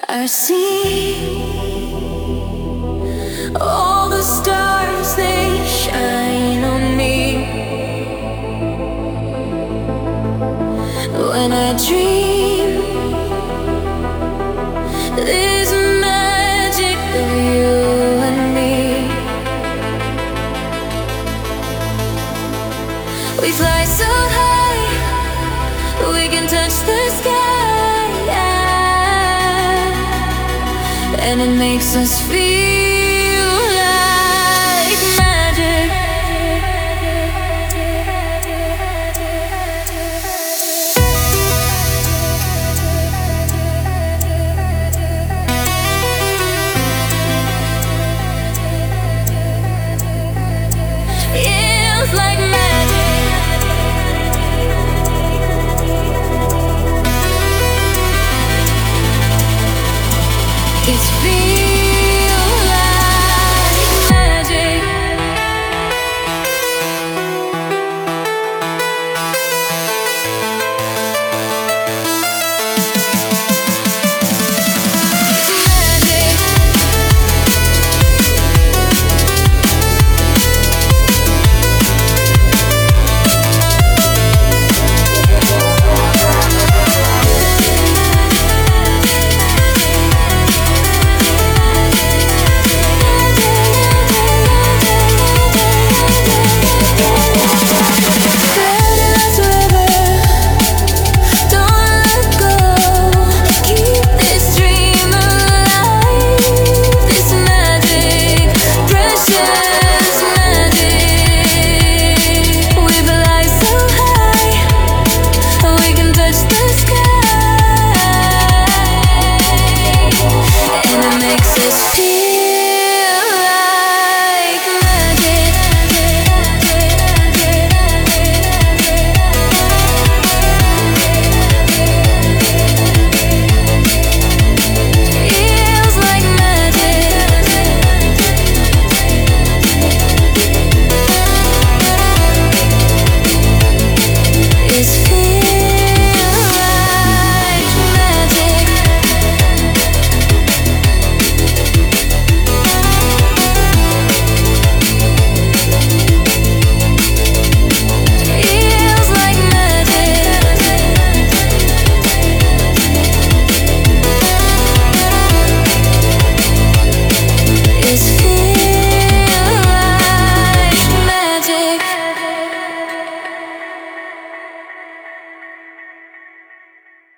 I see all the stars, they shine on me. When I dream, there's magic of you and me. We fly so high, we can touch the sky, and it makes us feel like magic. Feels like magic. It's feels